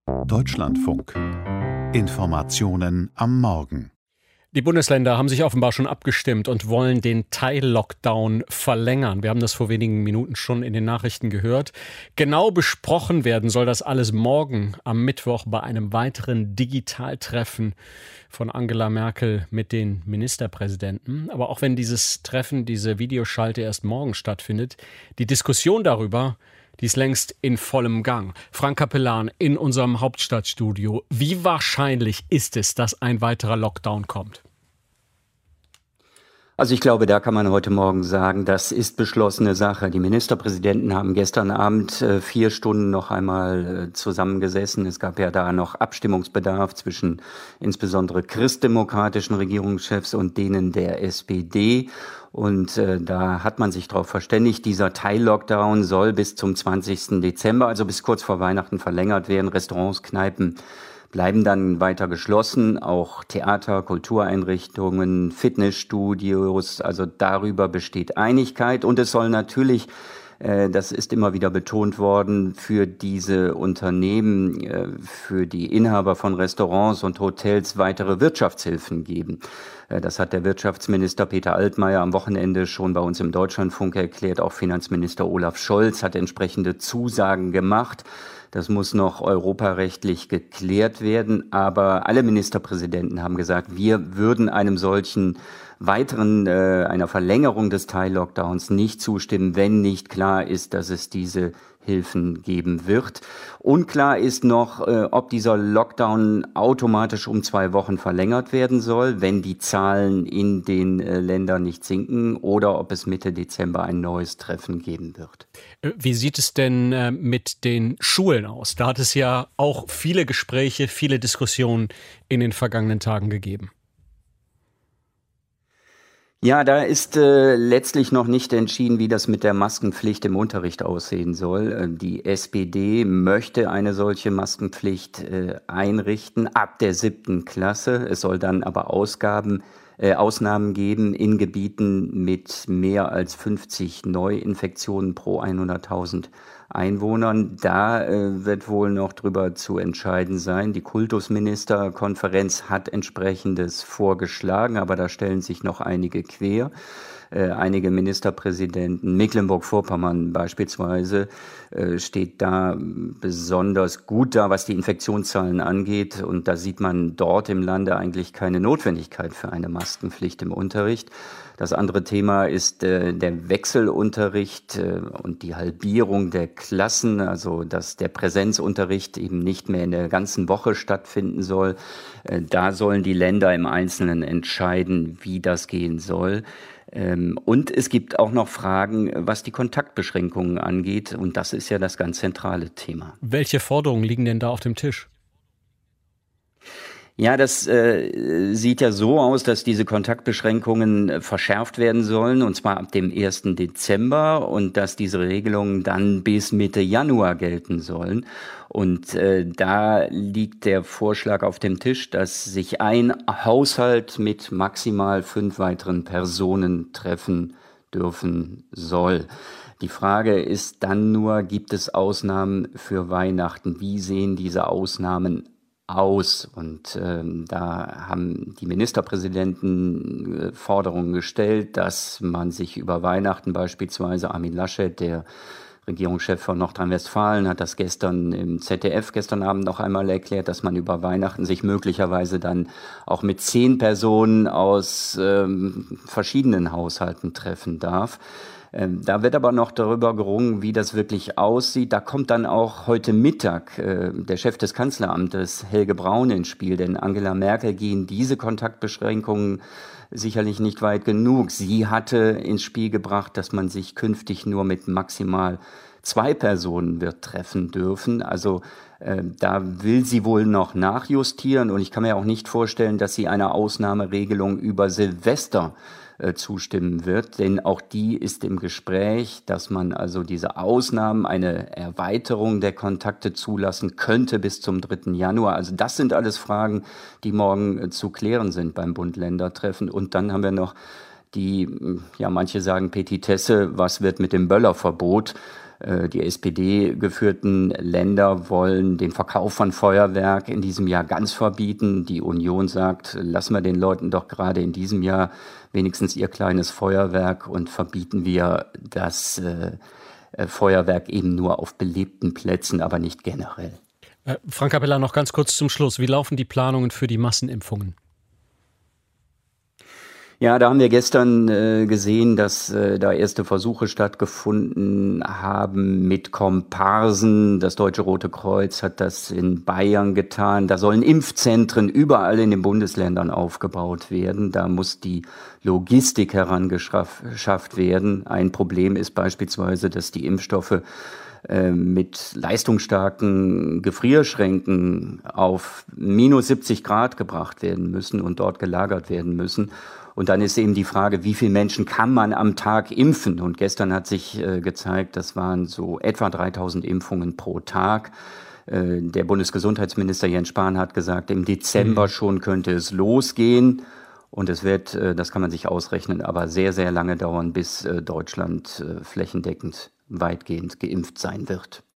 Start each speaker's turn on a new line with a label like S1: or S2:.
S1: Deutschlandfunk. Informationen am Morgen.
S2: Die Bundesländer haben sich offenbar schon abgestimmt und wollen den Teil-Lockdown verlängern. Wir haben das vor wenigen Minuten schon in den Nachrichten gehört. Genau besprochen werden soll das alles morgen am Mittwoch bei einem weiteren Digitaltreffen von Angela Merkel mit den Ministerpräsidenten. Aber auch wenn dieses Treffen, diese Videoschalte erst morgen stattfindet, die Diskussion darüber, die ist längst in vollem Gang. Frank Capellan in unserem Hauptstadtstudio. Wie wahrscheinlich ist es, dass ein weiterer Lockdown kommt?
S3: Also ich glaube, da kann man heute Morgen sagen, das ist beschlossene Sache. Die Ministerpräsidenten haben gestern Abend 4 Stunden noch einmal zusammengesessen. Es gab ja da noch Abstimmungsbedarf zwischen insbesondere christdemokratischen Regierungschefs und denen der SPD. Und da hat man sich darauf verständigt, dieser Teil-Lockdown soll bis zum 20. Dezember, also bis kurz vor Weihnachten, verlängert werden. Restaurants, Kneipen bleiben dann weiter geschlossen, auch Theater, Kultureinrichtungen, Fitnessstudios, also darüber besteht Einigkeit. Und es soll natürlich, das ist immer wieder betont worden, für diese Unternehmen, für die Inhaber von Restaurants und Hotels weitere Wirtschaftshilfen geben. Das hat der Wirtschaftsminister Peter Altmaier am Wochenende schon bei uns im Deutschlandfunk erklärt. Auch Finanzminister Olaf Scholz hat entsprechende Zusagen gemacht. Das muss noch europarechtlich geklärt werden, aber alle Ministerpräsidenten haben gesagt, wir würden einem solchen einer Verlängerung des Teil-Lockdowns nicht zustimmen, wenn nicht klar ist, dass es diese Hilfen geben wird. Unklar ist noch, ob dieser Lockdown automatisch um 2 Wochen verlängert werden soll, wenn die Zahlen in den Ländern nicht sinken, oder ob es Mitte Dezember ein neues Treffen geben wird.
S2: Wie sieht es denn mit den Schulen aus? Da hat es ja auch viele Gespräche, viele Diskussionen in den vergangenen Tagen gegeben.
S3: Ja, da ist letztlich noch nicht entschieden, wie das mit der Maskenpflicht im Unterricht aussehen soll. Die SPD möchte eine solche Maskenpflicht einrichten ab der 7. Klasse. Es soll dann aber Ausnahmen geben in Gebieten mit mehr als 50 Neuinfektionen pro 100.000 Einwohnern. Da wird wohl noch drüber zu entscheiden sein. Die Kultusministerkonferenz hat entsprechendes vorgeschlagen, aber da stellen sich noch einige quer. Einige Ministerpräsidenten, Mecklenburg-Vorpommern beispielsweise, steht da besonders gut da, was die Infektionszahlen angeht. Und da sieht man dort im Lande eigentlich keine Notwendigkeit für eine Maskenpflicht im Unterricht. Das andere Thema ist der Wechselunterricht und die Halbierung der Klassen, also dass der Präsenzunterricht eben nicht mehr in der ganzen Woche stattfinden soll. Da sollen die Länder im Einzelnen entscheiden, wie das gehen soll. Und es gibt auch noch Fragen, was die Kontaktbeschränkungen angeht. Und das ist ja das ganz zentrale Thema.
S2: Welche Forderungen liegen denn da auf dem Tisch?
S3: Ja, das sieht ja so aus, dass diese Kontaktbeschränkungen verschärft werden sollen, und zwar ab dem 1. Dezember, und dass diese Regelungen dann bis Mitte Januar gelten sollen. Und da liegt der Vorschlag auf dem Tisch, dass sich ein Haushalt mit maximal 5 weiteren Personen treffen dürfen soll. Die Frage ist dann nur, gibt es Ausnahmen für Weihnachten? Wie sehen diese Ausnahmen aus? Und da haben die Ministerpräsidenten Forderungen gestellt, dass man sich über Weihnachten beispielsweise, Armin Laschet, der Regierungschef von Nordrhein-Westfalen, hat das gestern im ZDF gestern Abend noch einmal erklärt, dass man über Weihnachten sich möglicherweise dann auch mit 10 Personen aus verschiedenen Haushalten treffen darf. Da wird aber noch darüber gerungen, wie das wirklich aussieht. Da kommt dann auch heute Mittag der Chef des Kanzleramtes, Helge Braun, ins Spiel. Denn Angela Merkel gehen diese Kontaktbeschränkungen sicherlich nicht weit genug. Sie hatte ins Spiel gebracht, dass man sich künftig nur mit maximal 2 Personen wird treffen dürfen. Also da will sie wohl noch nachjustieren. Und ich kann mir auch nicht vorstellen, dass sie einer Ausnahmeregelung über Silvester zustimmen wird, denn auch die ist im Gespräch, dass man also diese Ausnahmen, eine Erweiterung der Kontakte zulassen könnte bis zum 3. Januar. Also das sind alles Fragen, die morgen zu klären sind beim Bund-Länder-Treffen. Und dann haben wir noch die, ja, manche sagen Petitesse, was wird mit dem Böllerverbot? Die SPD-geführten Länder wollen den Verkauf von Feuerwerk in diesem Jahr ganz verbieten. Die Union sagt, lassen wir den Leuten doch gerade in diesem Jahr wenigstens ihr kleines Feuerwerk und verbieten wir das Feuerwerk eben nur auf belebten Plätzen, aber nicht generell.
S2: Frank Capella, noch ganz kurz zum Schluss. Wie laufen die Planungen für die Massenimpfungen?
S3: Ja, da haben wir gestern gesehen, dass da erste Versuche stattgefunden haben mit Komparsen. Das Deutsche Rote Kreuz hat das in Bayern getan. Da sollen Impfzentren überall in den Bundesländern aufgebaut werden. Da muss die Logistik herangeschafft werden. Ein Problem ist beispielsweise, dass die Impfstoffe mit leistungsstarken Gefrierschränken auf minus 70 Grad gebracht werden müssen und dort gelagert werden müssen. Und dann ist eben die Frage, wie viele Menschen kann man am Tag impfen? Und gestern hat sich gezeigt, das waren so etwa 3000 Impfungen pro Tag. Der Bundesgesundheitsminister Jens Spahn hat gesagt, im Dezember schon könnte es losgehen. Und es wird, das kann man sich ausrechnen, aber sehr, sehr lange dauern, bis Deutschland flächendeckend weitgehend geimpft sein wird.